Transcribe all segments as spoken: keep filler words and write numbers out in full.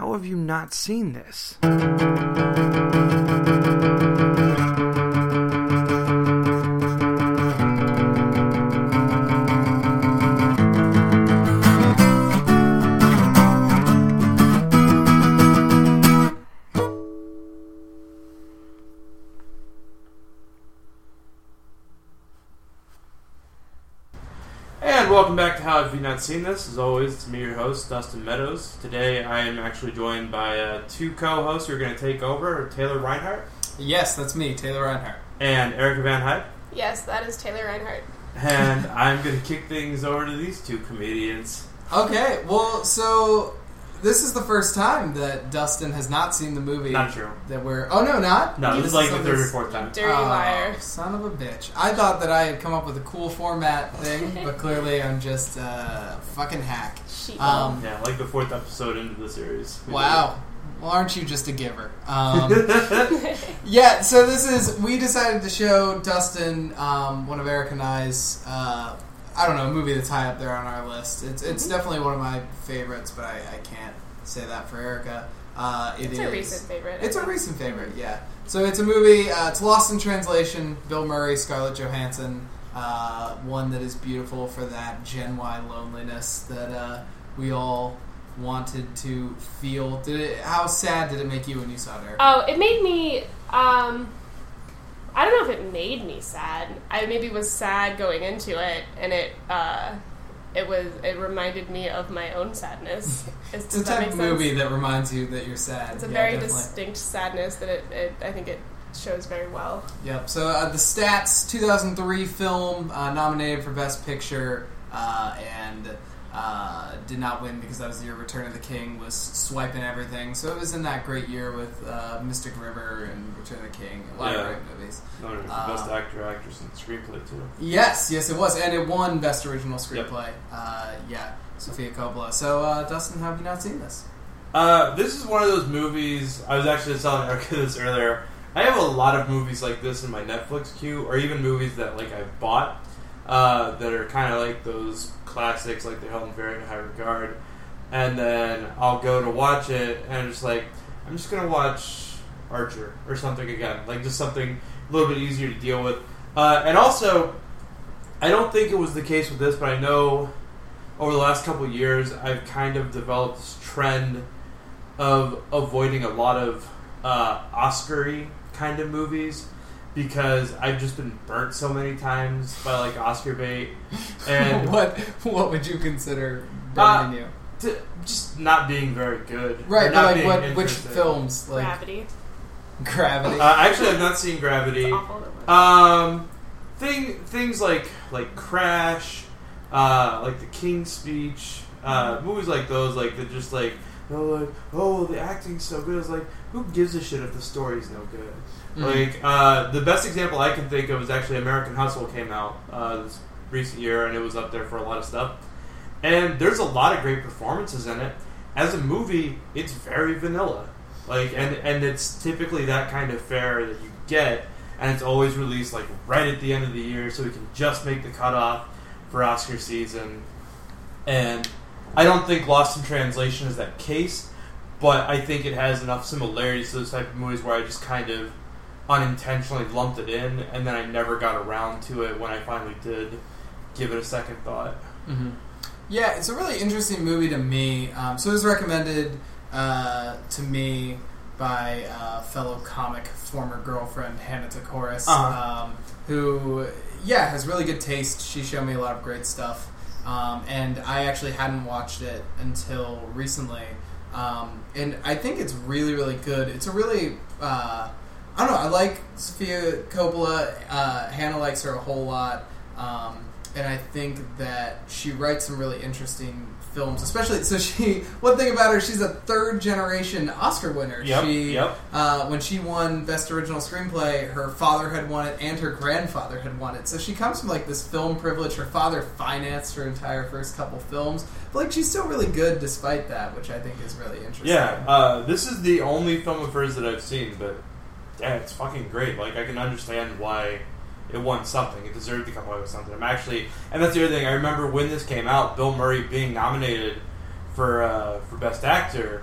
how have you not seen this? And welcome back to How Have You Not Seen This? As always, it's me, your host, Dustin Meadows. Today I am actually joined by uh, two co-hosts who are going to take over, Taylor Reinhardt. Yes, that's me, Taylor Reinhardt. And Erica Van Hype. Yes, that is Taylor Reinhardt. And I'm going to kick things over to these two comedians. Okay, well, so this is the first time that Dustin has not seen the movie. Not true. That we're... Oh, no, not? No, this is like the third or fourth time. Dirty oh, liar. Son of a bitch. I thought that I had come up with a cool format thing, but clearly I'm just a uh, fucking hack. Um, yeah, like the fourth episode into the series. Wow. Well, aren't you just a giver? Um, yeah, so this is... We decided to show Dustin um, one of Eric and I's... Uh, I don't know, a movie that's high up there on our list. It's it's mm-hmm. definitely one of my favorites, but I, I can't say that for Erica. Uh, it it's is, a recent favorite. It's a recent favorite, yeah. So it's a movie, uh, it's Lost in Translation, Bill Murray, Scarlett Johansson, uh, one that is beautiful for that Gen Y loneliness that uh, we all wanted to feel. Did it? How sad did it make you when you saw it, Erica? Oh, it made me... Um, I don't know if it made me sad. I maybe was sad going into it, and it uh, it was it reminded me of my own sadness. Is, it's a type of movie that reminds you that you're sad. It's a yeah, very definitely. distinct sadness that it, it I think it shows very well. Yep. So uh, the stats: two thousand three film, uh, nominated for Best Picture, uh, and uh, did not win because that was the year Return of the King was swiping everything. So it was in that great year with uh, Mystic River and Return of the King. A lot yeah. of great movies. No, it was uh, the Best Actor, Actress, and Screenplay too. Yes, yes, it was, and it won Best Original Screenplay. Yep. Uh, yeah, Sofia Coppola. So, uh, Dustin, how have you not seen this? Uh, this is one of those movies. I was actually telling Erica this earlier. I have a lot of movies like this in my Netflix queue, or even movies that like I bought uh, that are kind of like those classics, like they're held in very high regard. And then I'll go to watch it, and I'm just like, I'm just gonna watch Archer or something again, like just something a little bit easier to deal with. Uh, and also, I don't think it was the case with this, but I know over the last couple of years, I've kind of developed this trend of avoiding a lot of uh, Oscar-y kind of movies because I've just been burnt so many times by like Oscar bait. And what what would you consider uh, burning you? To, just not being very good. Right, not like being what? Which interesting. films? Like Gravity. Gravity. Uh, actually, I've not seen Gravity. It's awful. Um, thing things like like Crash, uh, like The King's Speech, uh, movies like those, like that, just like oh, like oh, the acting's so good. It's like who gives a shit if the story's no good? Mm-hmm. Like uh, the best example I can think of is actually American Hustle came out uh, this recent year, and it was up there for a lot of stuff. And there's a lot of great performances in it. As a movie, it's very vanilla. Like, and and it's typically that kind of fare that you get, and it's always released like right at the end of the year, so we can just make the cutoff for Oscar season. And I don't think Lost in Translation is that case, but I think it has enough similarities to those type of movies where I just kind of unintentionally lumped it in, and then I never got around to it when I finally did give it a second thought. Mm-hmm. Yeah, it's a really interesting movie to me. Um, so it was recommended uh, to me by uh, fellow comic former girlfriend Hannah Takoris, uh-huh. um, who, yeah, has really good taste. She showed me a lot of great stuff, um, and I actually hadn't watched it until recently. Um, and I think it's really, really good. It's a really, uh, I don't know, I like Sofia Coppola. Uh, Hannah likes her a whole lot. Um, And I think that she writes some really interesting films, especially, so she, one thing about her, she's a third generation Oscar winner. Yep, she, yep. Uh, when she won Best Original Screenplay, her father had won it and her grandfather had won it. So she comes from like this film privilege. Her father financed her entire first couple films. But like she's still really good despite that, which I think is really interesting. Yeah, uh, this is the only film of hers that I've seen, but yeah, it's fucking great. Like, I can understand why it won something. It deserved to come away with something. I'm actually, and that's the other thing. I remember when this came out, Bill Murray being nominated for uh, for Best Actor,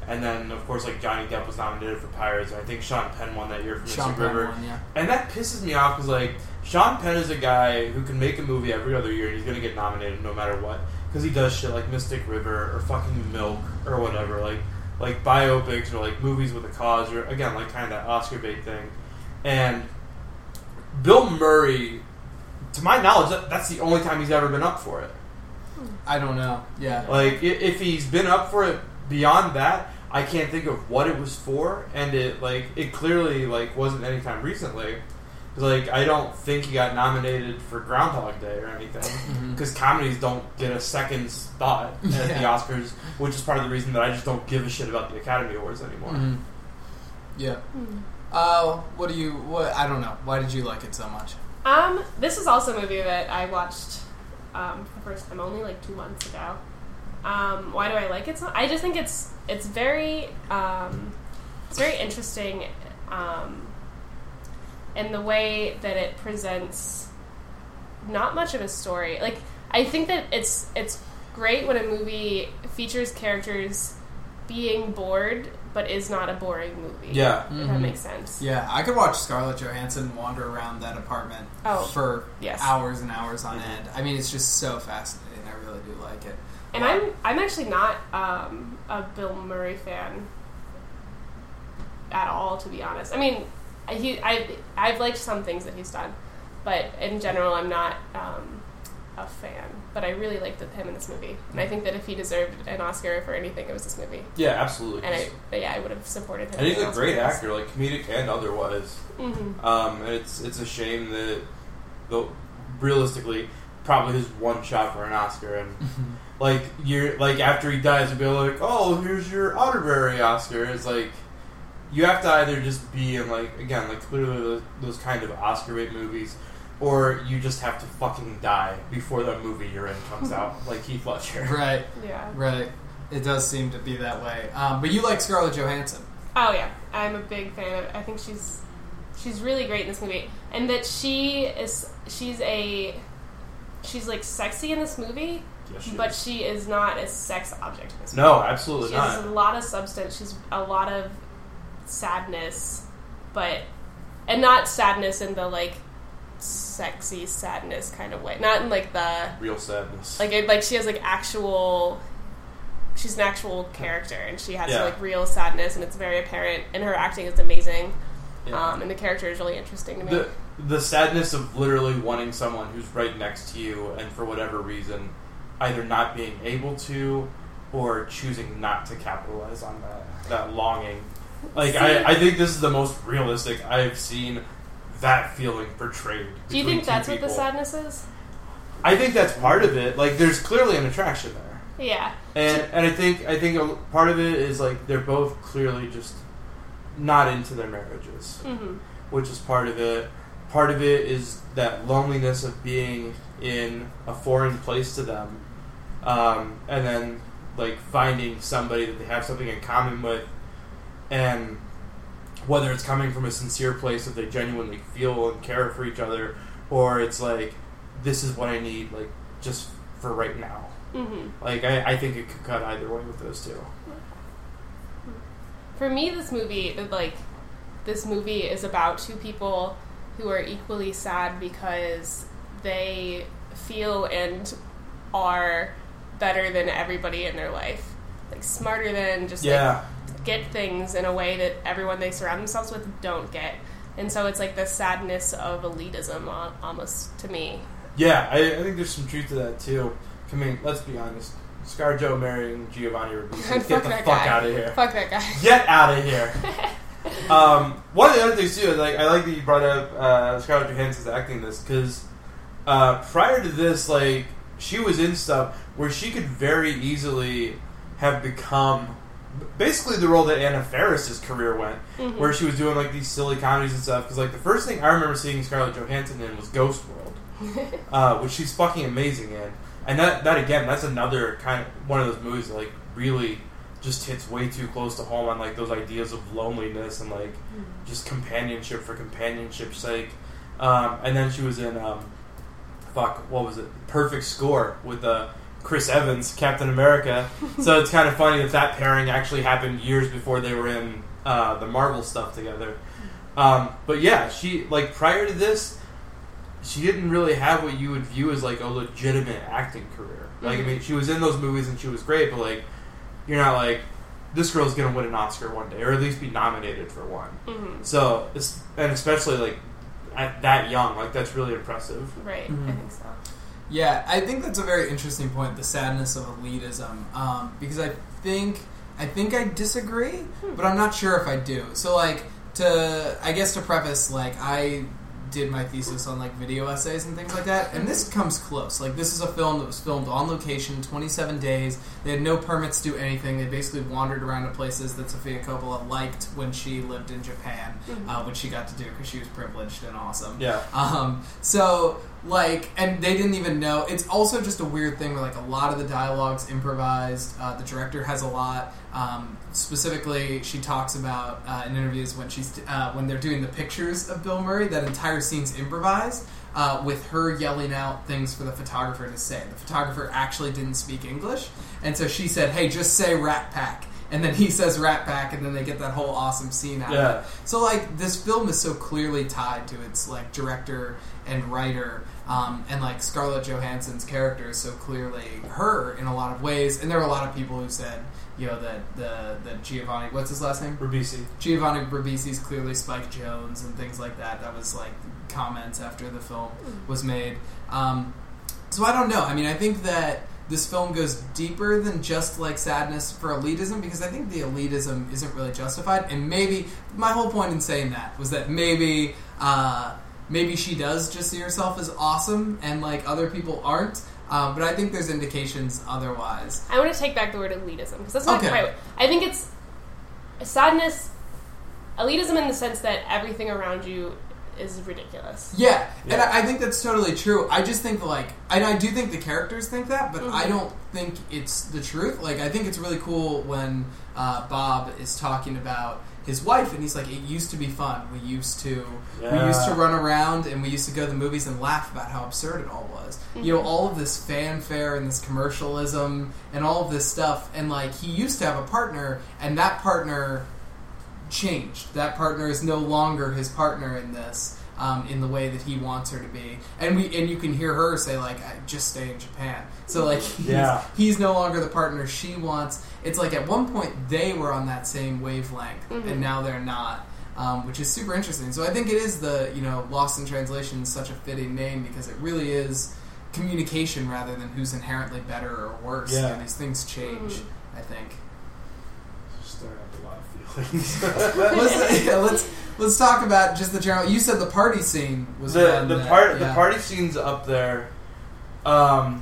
And then, of course, like Johnny Depp was nominated for Pirates. And I think Sean Penn won that year for Sean Mystic Penn River. won, yeah. And that pisses me off because, like, Sean Penn is a guy who can make a movie every other year and he's going to get nominated no matter what. Because he does shit like Mystic River or fucking Milk or whatever. Like, like biopics or, like, movies with a cause or, again, like, kind of that Oscar bait thing. And Bill Murray, to my knowledge, that, that's the only time he's ever been up for it. I don't know. Yeah. Like, if he's been up for it beyond that, I can't think of what it was for, and it like it clearly like wasn't anytime recently. Because like I don't think he got nominated for Groundhog Day or anything. Because mm-hmm. comedies don't get a second spot at yeah. the Oscars, which is part of the reason that I just don't give a shit about the Academy Awards anymore. Mm-hmm. Yeah. Mm-hmm. Uh, what do you? What I don't know. Why did you like it so much? Um, this is also a movie that I watched um, for the first time only like two months ago. Um, why do I like it so? I just think it's it's very um, it's very interesting um, in the way that it presents not much of a story. Like I think that it's it's great when a movie features characters being bored but is not a boring movie. Yeah, if mm-hmm. that makes sense. Yeah, I could watch Scarlett Johansson wander around that apartment oh, for yes. hours and hours on mm-hmm. end. I mean, it's just so fascinating. I really do like it. And I'm I'm actually not um, a Bill Murray fan at all, to be honest. I mean, he I I've liked some things that he's done, but in general, I'm not um, a fan. But I really liked him in this movie, and I think that if he deserved an Oscar for anything, it was this movie. Yeah, absolutely. And I yeah, I would have supported him. And he's a Oscar great films. actor, like comedic and otherwise. Mm-hmm. Um, and it's it's a shame that, though, realistically, probably his one shot for an Oscar, and like you're like after he dies, you'll be like, oh, here's your honorary Oscar. It's like you have to either just be in like again like clearly those, those kind of Oscar bait movies, or you just have to fucking die before that movie you're in comes out, like Heath Ledger. Right. Yeah. Right. It does seem to be that way. Um, but you like Scarlett Johansson. Oh yeah, I'm a big fan of. I think she's she's really great in this movie, and that she is she's a she's like sexy in this movie, Yes, she but is. she is not a sex object in this movie. No, absolutely she not. has a lot of substance. She's a lot of sadness, but and not sadness in the like sexy sadness kind of way. Not in like the Real sadness. like it, like she has like actual. She's an actual character, and she has Yeah. like real sadness, and it's very apparent. And her acting is amazing, Yeah. um, and the character is really interesting to me. The the sadness of literally wanting someone who's right next to you, and for whatever reason, either not being able to or choosing not to capitalize on that that longing. Like See- I, I think this is the most realistic I've seen that feeling portrayed. Do you between think two that's what the people. sadness is? I think that's part of it. Like, there's clearly an attraction there. Yeah. And and I think I think a, part of it is like they're both clearly just not into their marriages, Mm-hmm. which is part of it. Part of it is that loneliness of being in a foreign place to them, um, and then like finding somebody that they have something in common with, and whether it's coming from a sincere place that they genuinely feel and care for each other, or it's like this is what I need, like just for right now. Mm-hmm. Like, I, I think it could cut either way with those two. For me, this movie, like, this movie is about two people who are equally sad because they feel and are better than everybody in their life. Like, smarter than, just, Yeah. like, get things in a way that everyone they surround themselves with don't get. And so it's, like, the sadness of elitism, al- almost, to me. Yeah, I, I think there's some truth to that, too. I mean, let's be honest. ScarJo marrying Giovanni Ribisi. Get Fuck the that fuck guy. out of here. Fuck that guy. Get out of here. um, one of the other things, too, is like, I like that you brought up uh, Scarlett Johansson's acting in this, because uh, prior to this, like, she was in stuff where she could very easily have become basically the role that Anna Faris's career went, Mm-hmm. where she was doing, like, these silly comedies and stuff. Because, like, the first thing I remember seeing Scarlett Johansson in was Ghost World, uh, which she's fucking amazing in. And that, that again, that's another kind of one of those movies that, like, really just hits way too close to home on, like, those ideas of loneliness and, like, Mm-hmm. just companionship for companionship's sake. Um, and then she was in, um, fuck, what was it? Perfect Score with uh, Chris Evans, Captain America. So it's kind of funny that that pairing actually happened years before they were in uh, the Marvel stuff together. Um, but yeah, she like prior to this, she didn't really have what you would view as like a legitimate acting career. Like mm-hmm. I mean, she was in those movies and she was great, but like you're not like this girl's gonna win an Oscar one day or at least be nominated for one. Mm-hmm. So it's, and especially like at that young, like that's really impressive. Right, mm-hmm. I think so. Yeah, I think that's a very interesting point, the sadness of elitism, um, because I think I think I disagree, hmm. but I'm not sure if I do. So, like, to I guess to preface, like, I did my thesis on, like, video essays and things like that, and this comes close. Like, this is a film that was filmed on location, twenty-seven days. They had no permits to do anything. They basically wandered around to places that Sofia Coppola liked when she lived in Japan, mm-hmm. uh, which she got to do because she was privileged and awesome. Yeah. Um, so... Like, and they didn't even know. It's also just a weird thing where, like, a lot of the dialogue's improvised. Uh, the director has a lot. Um, specifically, she talks about uh, in interviews when she's uh, when they're doing the pictures of Bill Murray, that entire scene's improvised uh, with her yelling out things for the photographer to say. The photographer actually didn't speak English, and so she said, "Hey, just say Rat Pack." And then he says Rat Pack, and then they get that whole awesome scene out yeah. of it. So, like, this film is so clearly tied to its, like, director and writer, um, and, like, Scarlett Johansson's character is so clearly her in a lot of ways. And there were a lot of people who said, you know, that the that Giovanni, what's his last name? Ribisi. Giovanni Ribisi's clearly Spike Jonze and things like that. That was, like, comments after the film was made. Um, so I don't know. I mean, I think that this film goes deeper than just, like, sadness for elitism, because I think the elitism isn't really justified. And maybe, my whole point in saying that was that maybe, uh, maybe she does just see herself as awesome and, like, other people aren't. Um, but I think there's indications otherwise. I want to take back the word elitism, because that's not okay. quite... I think it's sadness, elitism in the sense that everything around you is ridiculous. Yeah, yeah. and I, I think that's totally true. I just think, like, and I do think the characters think that, but mm-hmm. I don't think it's the truth. Like, I think it's really cool when uh, Bob is talking about his wife, and he's like, it used to be fun. We used to yeah. we used to run around, and we used to go to the movies and laugh about how absurd it all was. Mm-hmm. You know, all of this fanfare and this commercialism and all of this stuff, and, like, he used to have a partner, and that partner changed. That partner is no longer his partner in this, um, in the way that he wants her to be. And we and you can hear her say, like, I just stay in Japan. So, like, he's, yeah. he's no longer the partner she wants. It's like at one point they were on that same wavelength, mm-hmm. and now they're not, um, which is super interesting. So I think it is the, you know, Lost in Translation is such a fitting name, because it really is communication rather than who's inherently better or worse. Yeah. You know, these things change, mm-hmm. I think. let's, yeah, let's let's talk about just the general. You said the party scene was the one the that, part yeah. the party scene's up there. Um,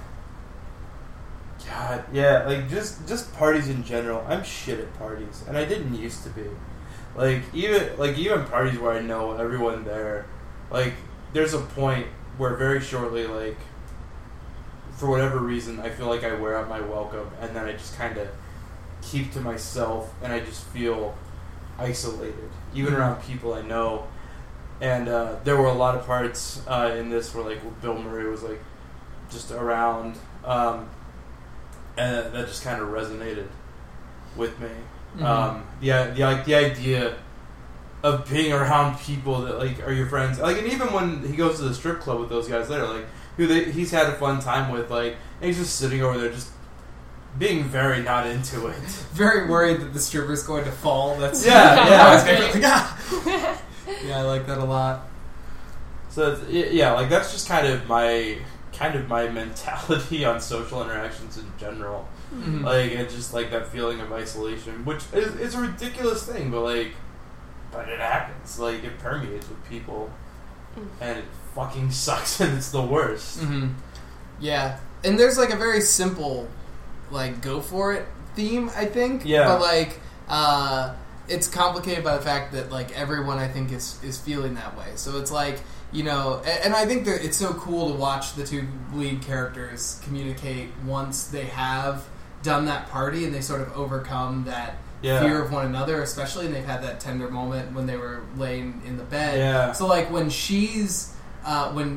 God, yeah, like just just parties in general. I'm shit at parties, and I didn't used to be. Like even like even parties where I know everyone there. Like there's a point where very shortly, like for whatever reason, I feel like I wear out my welcome, and then I just kind of keep to myself, and I just feel isolated, even around people I know. And uh, there were a lot of parts uh, in this where, like, Bill Murray was, like, just around, um, and that just kind of resonated with me. Mm-hmm. Um, the, the, like, the idea of being around people that, like, are your friends. Like, and even when he goes to the strip club with those guys later, like, who they, he's had a fun time with, like, and he's just sitting over there just being very not into it. Very worried that the stripper's going to fall. That's yeah, yeah. Like, ah. Yeah, I like that a lot. So it's, yeah, like that's just kind of my kind of my mentality on social interactions in general. Mm-hmm. Like it's just like that feeling of isolation, which is it's a ridiculous thing, but like, but it happens. Like it permeates with people, and it fucking sucks, and it's the worst. Mm-hmm. Yeah, and there's like a very simple, like, go for it theme, I think. Yeah. But, like, uh, it's complicated by the fact that, like, everyone, I think, is, is feeling that way. So it's like, you know, and, and I think that it's so cool to watch the two lead characters communicate once they have done that party and they sort of overcome that yeah. fear of one another, especially, and they've had that tender moment when they were laying in the bed. Yeah. So, like, when she's, uh, when...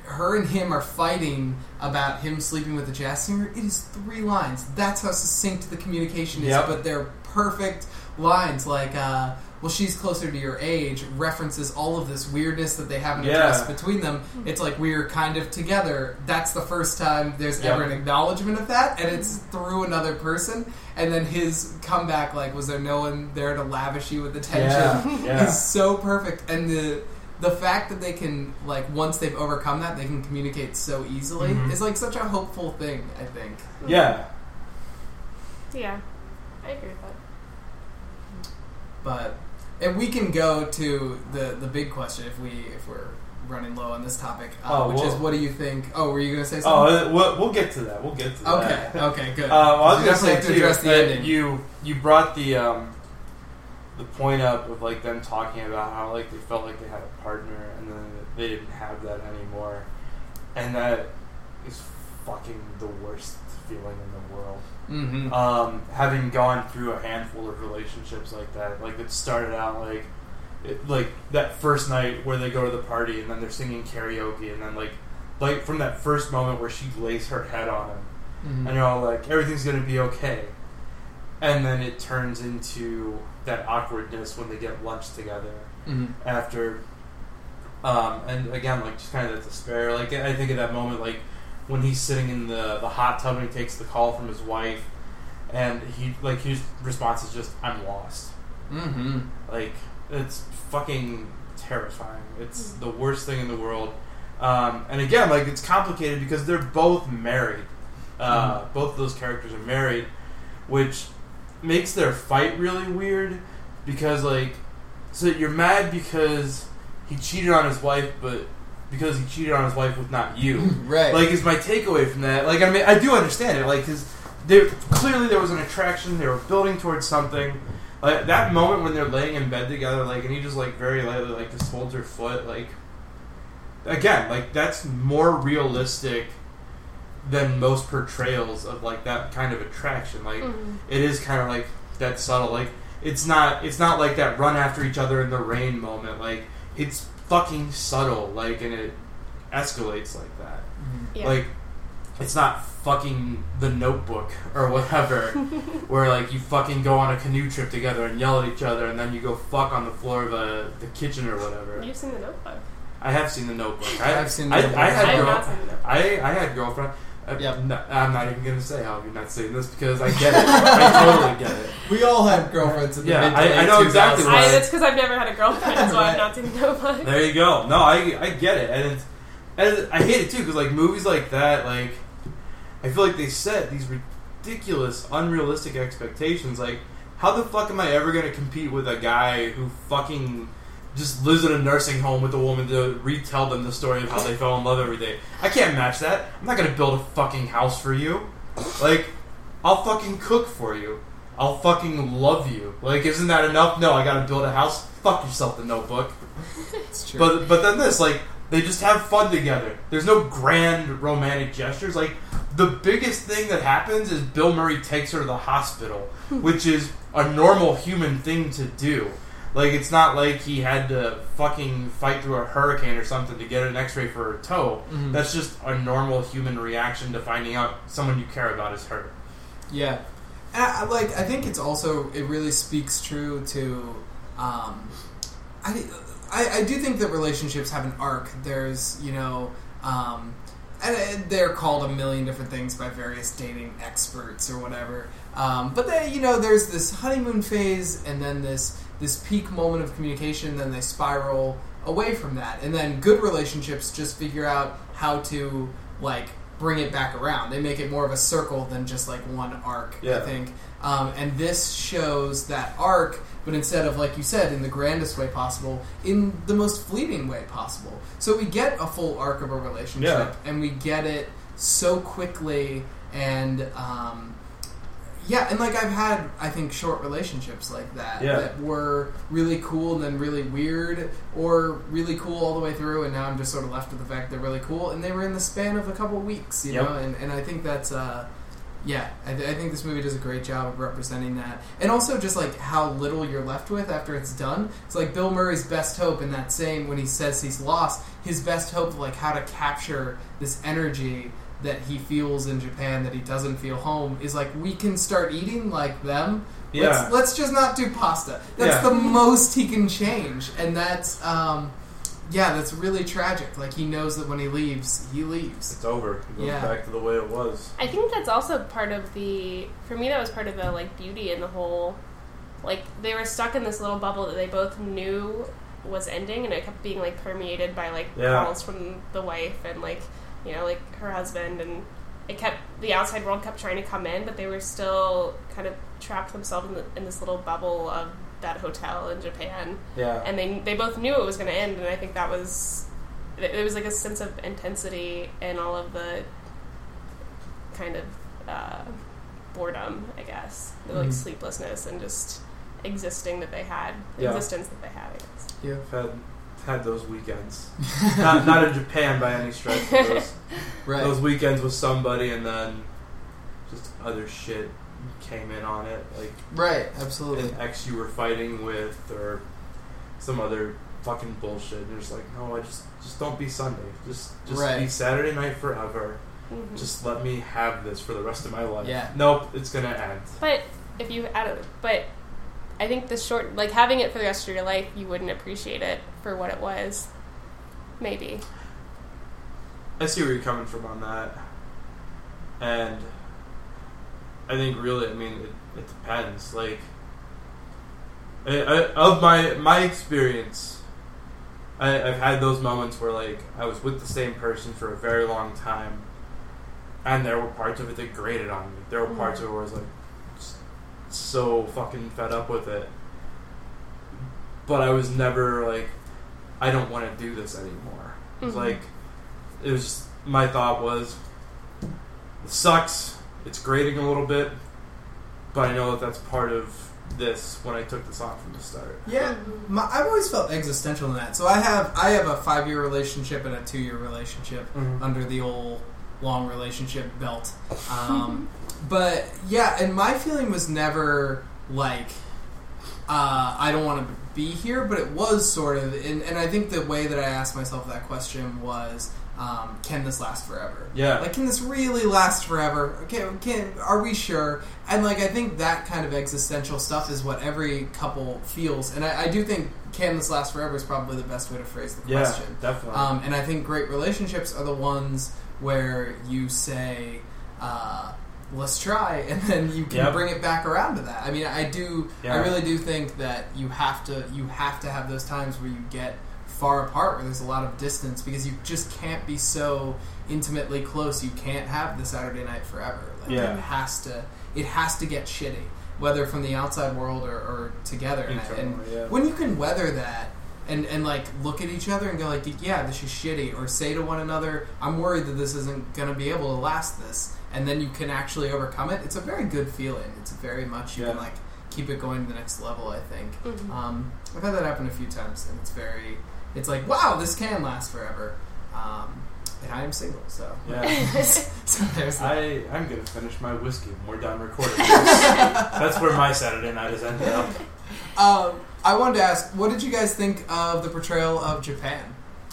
her and him are fighting about him sleeping with the jazz singer, it is three lines. That's how succinct the communication is, Yep. but they're perfect lines. Like, uh, well, she's closer to your age, references all of this weirdness that they haven't Yeah. addressed between them. It's like, we're kind of together. That's the first time there's Yep. ever an acknowledgement of that, and it's through another person. And then his comeback, like, was there no one there to lavish you with attention? Yeah, yeah. Is so perfect. And the the fact that they can, like, once they've overcome that, they can communicate so easily Mhm. is, like, such a hopeful thing, I think. Yeah. Yeah, I agree with that. But and we can go to the the big question if we if we're running low on this topic, uh, Oh, which well- is, what do you think? Oh, were you going to say something? Oh, we'll, we'll get to that. We'll get to that. Okay, okay, good. Uh, well, I was You gonna definitely say have to too, address the that ending. you you brought the um, the point up of like them talking about how like they felt like they had a partner and then they didn't have that anymore, and that is fucking the worst feeling in the world. Mm-hmm. Um, having gone through a handful of relationships like that, like it started out like it, like that first night where they go to the party and then they're singing karaoke and then like like from that first moment where she lays her head on him. Mm-hmm. And you're all like, everything's going to be okay. And then it turns into that awkwardness when they get lunch together Mm-hmm. after. Um, and again, like, just kind of that despair. Like, I think of that moment, like, when he's sitting in the, the hot tub and he takes the call from his wife. And he, like, his response is just, I'm lost. Mm-hmm. Like, it's fucking terrifying. It's the worst thing in the world. Um, and again, like, it's complicated because they're both married. Uh, Mm-hmm. Both of those characters are married, which makes their fight really weird because, like, so you're mad because he cheated on his wife, but because he cheated on his wife with not you. Right. Like, is my takeaway from that. Like, I mean, I do understand it. Like, because there clearly there was an attraction. They were building towards something. Like, that moment when they're laying in bed together, like, and he just, like, very lightly, like, just holds her foot, like, again, like, that's more realistic than most portrayals of, like, that kind of attraction. Like, Mhm. it is kind of, like, that subtle. Like, it's not, it's not like that run after each other in the rain moment. Like, it's fucking subtle, like, and it escalates like that. Mm-hmm. Yeah. Like, it's not fucking The Notebook or whatever, where, like, you fucking go on a canoe trip together and yell at each other, and then you go fuck on the floor of a, the kitchen or whatever. You've seen The Notebook. I have seen The Notebook. I, I've seen The I, Notebook. I I had have girl, not seen The Notebook. I, I had girlfriend. Uh, Yep. no, I'm not even gonna say how you're not saying this because I get it. I totally get it. We all had girlfriends in the Yeah, mid to I- I late know exactly two thousands. why. I, that's because I've never had a girlfriend, so Right. I've not seen The Notebook. There you go. No, I I get it, and it's, and I hate it too because like movies like that, like I feel like they set these ridiculous, unrealistic expectations. Like, how the fuck am I ever gonna compete with a guy who fucking just lives in a nursing home with a woman to retell them the story of how they fell in love every day? I can't match that. I'm not gonna build a fucking house for you. Like, I'll fucking cook for you. I'll fucking love you. Like, isn't that enough? No, I gotta build a house. Fuck yourself, The Notebook. It's true. But but then this, like, they just have fun together. There's no grand romantic gestures. Like, the biggest thing that happens is Bill Murray takes her to the hospital, which is a normal human thing to do. Like, it's not like he had to fucking fight through a hurricane or something to get an x-ray for her toe. Mhm. That's just a normal human reaction to finding out someone you care about is hurt. Yeah, and I, I like. I think it's also it really speaks true to. Um, I, I I do think that relationships have an arc. There's you know, um, and, and they're called a million different things by various dating experts or whatever. Um, but they you know, there's this honeymoon phase, and then this this peak moment of communication. Then they spiral away from that, and then good relationships just figure out how to like bring it back around. They make it more of a circle than just like one arc, I Yeah. think. Um, and this shows that arc, but instead of, like you said, in the grandest way possible, in the most fleeting way possible. So we get a full arc of a relationship, Yeah. and we get it so quickly, and um, yeah, and like I've had, I think, short relationships like that Yeah. that were really cool and then really weird, or really cool all the way through, and now I'm just sort of left with the fact they're really cool, and they were in the span of a couple weeks, you Yep. know, and, and I think that's uh, Yeah, I, th- I think this movie does a great job of representing that. And also just, like, how little you're left with after it's done. It's like Bill Murray's best hope in that same, when he says he's lost, his best hope of, like, how to capture this energy that he feels in Japan that he doesn't feel home is, like, we can start eating like them. Yeah. Let's, let's just not do pasta. That's Yeah. the most he can change. And that's, um... yeah, that's really tragic. Like, he knows that when he leaves, he leaves. It's over. It goes Yeah. back to the way it was. I think that's also part of the, for me that was part of the, like, beauty in the whole, like, they were stuck in this little bubble that they both knew was ending, and it kept being, like, permeated by, like, Yeah. calls from the wife and, like, you know, like, her husband, and it kept, the outside world kept trying to come in, but they were still kind of trapped themselves in, the, in this little bubble of that hotel in Japan. Yeah. And they they both knew it was going to end, and I think that was, there was like a sense of intensity in all of the kind of uh, boredom, I guess, the, like, Mhm. sleeplessness and just existing that they had, Yeah. existence that they had, I guess. Yeah. I've had, had those weekends. not, not in Japan by any stretch. But those, Right. those weekends with somebody, and then just other shit came in on it. Like, Right, absolutely. an ex you were fighting with, or some other fucking bullshit. And you're just like, no, I just just don't be Sunday. Just just Right. be Saturday night forever. Mhm. Just let me have this for the rest of my life. Yeah. Nope, it's gonna end. But if you add it, but I think the short, like, having it for the rest of your life, you wouldn't appreciate it for what it was. Maybe. I see where you're coming from on that, and I think really, I mean, it, it depends. Like, I, I, of my my experience, I, I've had those moments where, like, I was with the same person for a very long time, and there were parts of it that grated on me. There were parts of it where I was like, just so fucking fed up with it, but I was never like, I don't want to do this anymore. It was Mhm. like, it was, my thought was, it sucks, it's grating a little bit, but I know that that's part of this when I took this on from the start. Yeah, my, I've always felt existential in that. So I have I have a five year relationship and a two year relationship Mhm. under the old long relationship belt. Um, but yeah, and my feeling was never like uh, I don't want to be here, but it was sort of, and, and I think the way that I asked myself that question was, um, can this last forever? Yeah. Like, can this really last forever? Can, can are we sure? And, like, I think that kind of existential stuff is what every couple feels. And I, I do think can this last forever is probably the best way to phrase the Yeah, question. definitely. Um, and I think great relationships are the ones where you say, uh, let's try, and then you can Yep. bring it back around to that. I mean, I do, Yeah. I really do think that you have to, you have to have those times where you get far apart, where there's a lot of distance, because you just can't be so intimately close. You can't have the Saturday night forever. Like, Yeah. it has to, it has to get shitty, whether from the outside world or, or together. And, and Internally, yeah. when you can weather that, and, and like look at each other and go like, yeah, this is shitty, or say to one another, I'm worried that this isn't going to be able to last this, and then you can actually overcome it. It's a very good feeling. It's very much, you Yeah. can like keep it going to the next level, I think. Mhm. Um, I've had that happen a few times, and it's very, it's like, wow, this can last forever. Um, and I am single, so Yeah. so there's that. I, I'm going to finish my whiskey when we're done recording this. That's where my Saturday night has ended up. Um, I wanted to ask, what did you guys think of the portrayal of Japan?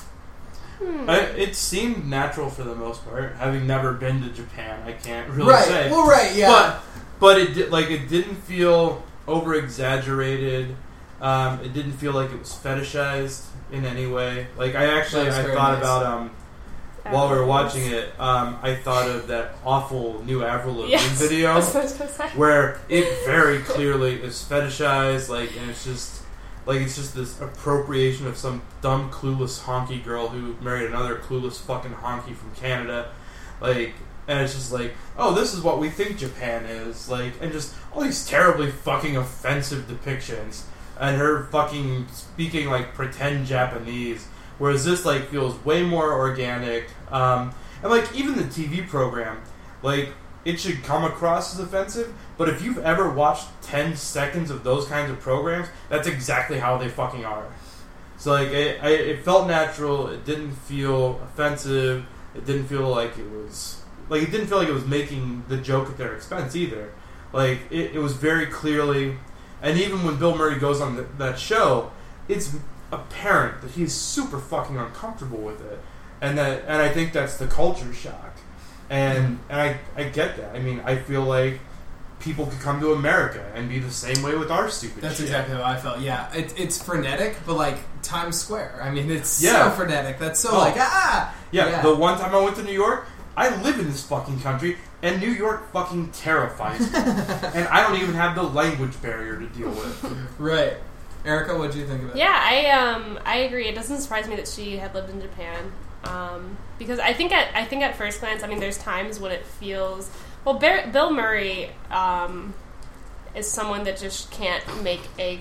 Hmm. I, it seemed natural for the most part. Having never been to Japan, I can't really right. say. Well, right. Yeah. But but it did, like it didn't feel over exaggerated. Um, it didn't feel like it was fetishized in any way. Like I actually That's I very thought nice. about um while we were watching it, um, I thought of that awful new Avril Lavigne Yes. video That's what I was gonna say. where it very clearly is fetishized, like, and it's just like it's just this appropriation of some dumb clueless honky girl who married another clueless fucking honky from Canada, like, and it's just like, oh, this is what we think Japan is, like, and just all these terribly fucking offensive depictions, and her fucking speaking like pretend Japanese, whereas this like feels way more organic, um, and like even the T V program, like, it should come across as offensive, but if you've ever watched ten seconds of those kinds of programs, that's exactly how they fucking are. So, like, it, I, it felt natural, it didn't feel offensive, it didn't feel like it was like it didn't feel like it was making the joke at their expense either. Like it, it was very clearly, and even when Bill Murray goes on the, that show, it's apparent that he's super fucking uncomfortable with it, and that and I think that's the culture shock, and and I I get that. I mean, I feel like people could come to America and be the same way with our stupid That's shit. exactly how I felt. Yeah, it, it's frenetic, but like Times Square. I mean, it's Yeah. so frenetic. That's so Oh. like ah. Yeah, Yeah. the one time I went to New York, I live in this fucking country, and New York fucking terrifies me. And I don't even have the language barrier to deal with. Right. Erica, what do you think of it? Yeah, I um I agree. It doesn't surprise me that she had lived in Japan, um, because I think at I think at first glance, I mean, there's times when it feels well. Bar- Bill Murray um, is someone that just can't make a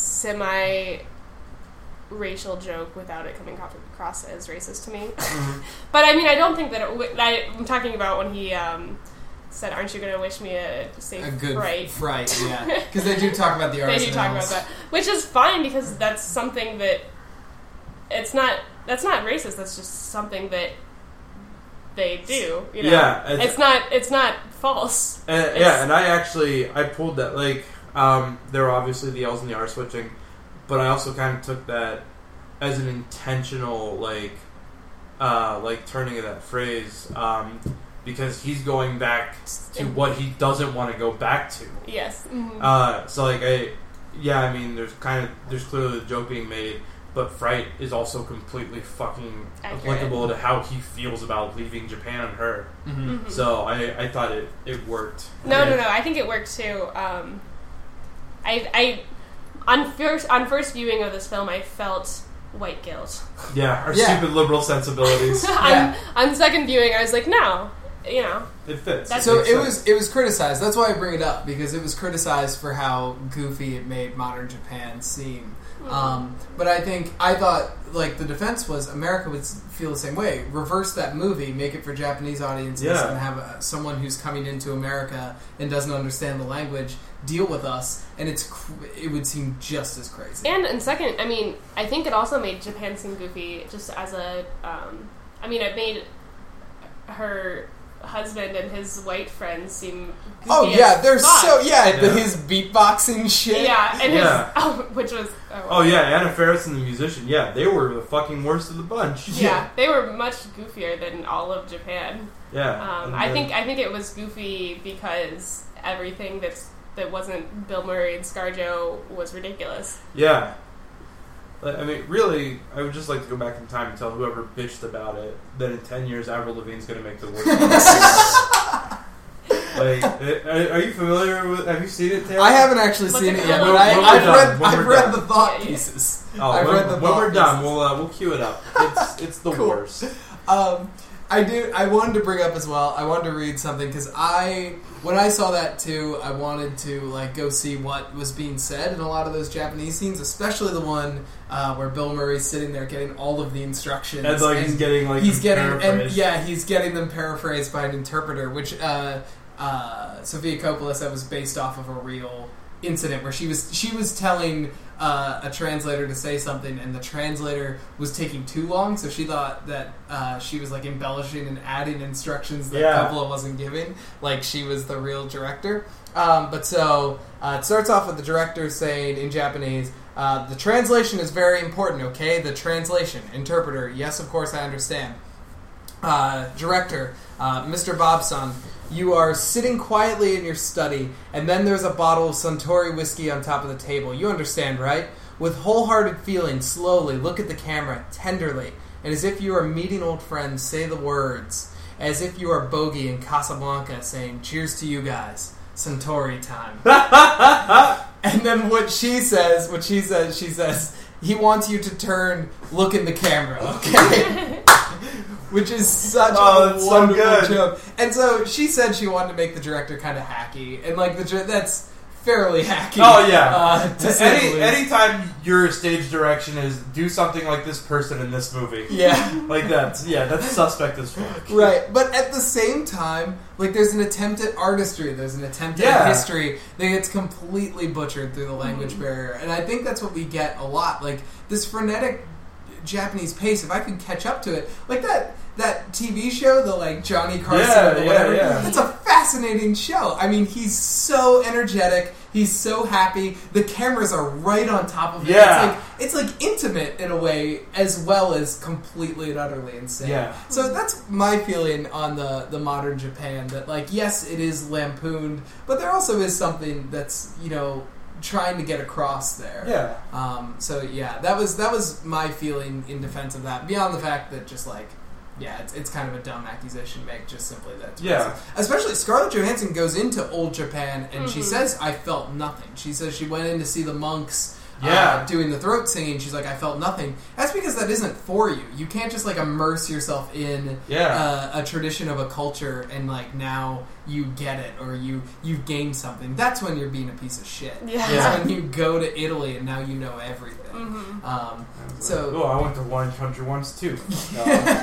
semi racial joke without it coming across as racist to me. Mm-hmm. But I mean, I don't think that it w- I, I'm talking about when he um, said, "Aren't you going to wish me a safe A good fright?" fright, yeah. Because they do talk about the arsenals. They do talk about that, which is fine because that's something that it's not. That's not racist. That's just something that they do. You know? Yeah, it's, it's- not. It's not false. And, It's- yeah, and I actually, I pulled that, like, um, there were obviously the L's and the R switching, but I also kind of took that as an intentional, like, uh, like, turning of that phrase, um, because he's going back to what he doesn't want to go back to. Yes. Mhm. Uh, so like I, yeah, I mean, there's kind of there's clearly a joke being made, but fright is also completely fucking Accurate. applicable to how he feels about leaving Japan and her. Mm-hmm. Mhm. So I, I thought it, it worked. No, And- no, no. I think it worked too. Um, I, I, on first on first viewing of this film, I felt white guilt. Yeah, our Yeah. stupid liberal sensibilities. Yeah. on, on second viewing, I was like, no, you know. It fits. That's- So makes it sense. was it was criticized. That's why I bring it up, because it was criticized for how goofy it made modern Japan seem. Um, but I think I thought like the defense was America would s- feel the same way. Reverse that movie, make it for Japanese audiences, Yeah. and have uh someone who's coming into America and doesn't understand the language deal with us, and it's cr- it would seem just as crazy. And and second, I mean, I think it also made Japan seem goofy just as a. Um, I mean, it made her husband and his white friends seem goofy Oh as yeah, they're fuck. so yeah, the, Yeah. his beatboxing shit. Yeah, and Yeah. his oh, which was oh, Oh yeah, Anna Faris and the musician. Yeah, they were the fucking worst of the bunch. yeah, they were much goofier than all of Japan. Yeah. Um, and I then- think I think it was goofy because everything that's that wasn't Bill Murray and ScarJo was ridiculous. Yeah. Like, I mean, really, I would just like to go back in time and tell whoever bitched about it that in ten years, Avril Lavigne's going to make the worst. Like, are, are you familiar with? Have you seen it, Taylor? I haven't actually What's seen it it yet, called? but I, When we're I've done, read when I've we're read done. the thought Yeah, yeah. pieces. Oh, I've when, read the when thought we're done, pieces. we'll uh, we'll cue it up. It's it's the Cool. worst. Um, I do. I wanted to bring up as well. I wanted to read something because I, when I saw that too, I wanted to like go see what was being said in a lot of those Japanese scenes, especially the one uh, where Bill Murray's sitting there getting all of the instructions. And like he's getting like he's getting and paraphrased. yeah, he's getting them paraphrased by an interpreter, which uh, uh, Sofia Coppola said was based off of a real incident where she was she was telling uh, a translator to say something, and the translator was taking too long, so she thought that uh, she was like embellishing and adding instructions that Yeah. Coppola wasn't giving, like she was the real director. Um, but so uh, it starts off with the director saying in Japanese, uh, "The translation is very important. Okay, the translation." Interpreter: "Yes, of course, I understand." Uh, director, uh, Mister Bobson, you are sitting quietly in your study, and then there's a bottle of Suntory whiskey on top of the table. You understand, right? With wholehearted feeling, slowly look at the camera, tenderly, and as if you are meeting old friends, say the words. As if you are Bogey in Casablanca saying, "Cheers to you guys, Suntory time." And then what she says, what she says, she says, "He wants you to turn, look in the camera, okay?" Which is such Oh, a that's so wonderful good. joke. And so she said she wanted to make the director kind of hacky, and like the dir- that's fairly hacky. Oh yeah. uh, to say the Any least. anytime your stage direction is do something like this person in this movie, Yeah. like that's yeah, that's suspect as fuck. Right, but at the same time, like there's an attempt at artistry, there's an attempt Yeah. at history that gets completely butchered through the language barrier, and I think that's what we get a lot. Like this frenetic Japanese pace, if I could catch up to it, like that that T V show, the like Johnny Carson Yeah, or yeah, whatever. yeah. It's a fascinating show. I mean, he's so energetic. He's so happy. The cameras are right on top of it. Yeah. It's like it's like intimate in a way, as well as completely and utterly insane. Yeah. So that's my feeling on the the modern Japan. That like, yes, it is lampooned, but there also is something that's, you know, trying to get across there. Yeah. Um, so yeah, that was that was my feeling in defense of that. Beyond the fact that just like, yeah, it's, it's kind of a dumb accusation to make. Just simply that. Yeah. Especially Scarlett Johansson goes into old Japan and Mm-hmm. she says, "I felt nothing." She says she went in to see the monks. Yeah. Uh, doing the throat singing. She's like, "I felt nothing." That's because that isn't for you. You can't just like immerse yourself in Yeah. uh, a tradition of a culture and like now you get it or you you've gained something. That's when you're being a piece of shit. Yeah. Yeah. That's when you go to Italy and now you know everything. Mhm. Um, Like, so oh, I went to one country once too. No.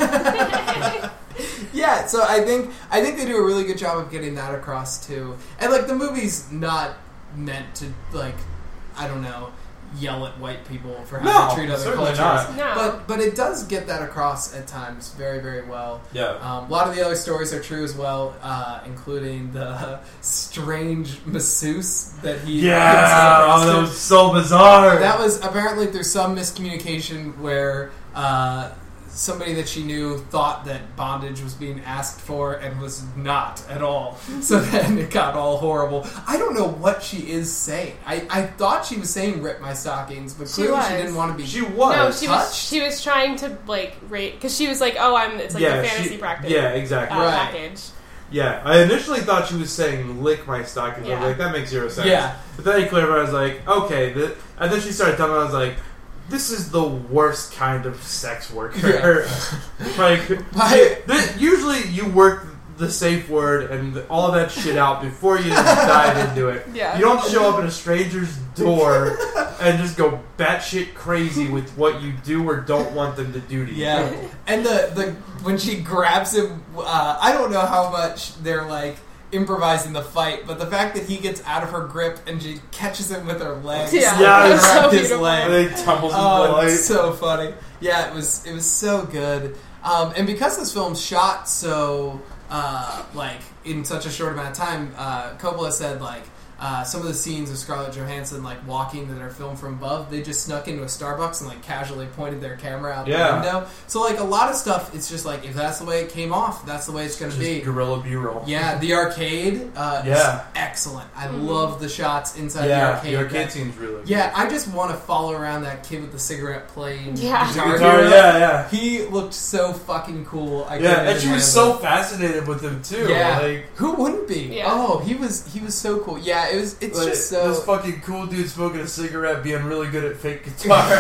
yeah, so I think I think they do a really good job of getting that across too. And like the movie's not meant to like, I don't know, yell at white people for how No, to treat other certainly cultures. not. No. But but it does get that across at times very, very well. Yeah. Um, a lot of the other stories are true as well, uh, including the strange masseuse that he Yeah. gives Oh, to. that was so bizarre. That was apparently through some miscommunication where uh, somebody that she knew thought that bondage was being asked for and was not at all. So then it got all horrible. I don't know what she is saying. I, I thought she was saying "rip my stockings," but She clearly was. she didn't want to be. She was. No, she was touched? she was trying to like rate because she was like, oh, I'm it's like yeah, a fantasy she, practice. Yeah, exactly. uh, Right. package. Yeah, I initially thought she was saying "lick my stockings." I Yeah. was like, that makes zero sense. Yeah. But then he clarified. I was like, okay. The, and then she started telling me, I was like, this is the worst kind of sex worker. like, Why- th- usually you work the safe word and all of that shit out before you dive into it. Yeah. You don't show up at a stranger's door and just go batshit crazy with what you do or don't want them to do to you. Yeah, and the the when she grabs him, uh, I don't know how much they're like improvising the fight, but the fact that he gets out of her grip and she catches him with her legs, Yeah, Yeah, and it was around so his beautiful. leg. And then he tumbles Oh, into the it's light. so funny. Yeah, it was it was so good. Um, and because this film's shot so uh, like in such a short amount of time, uh, Coppola said like uh, some of the scenes of Scarlett Johansson like walking that are filmed from above, they just snuck into a Starbucks and like casually pointed their camera out Yeah. the window. So like a lot of stuff, it's just like if that's the way it came off, that's the way it's going to Just be. guerrilla B-roll. Yeah, the arcade uh, Yeah. is excellent. I Mhm. love the shots inside Yeah, the arcade. the arcade That- scene's really good. yeah, I just want to follow around that kid with the cigarette playing Yeah. guitar. Guitar, hero. yeah, yeah. He looked so fucking cool. I Yeah, couldn't and she even was handle so fascinated with him too. it. Yeah, Like, who wouldn't be? Yeah. Oh, he was he was so cool. Yeah, it was. It's like, just so. this fucking cool dude smoking a cigarette, being really good at fake guitar.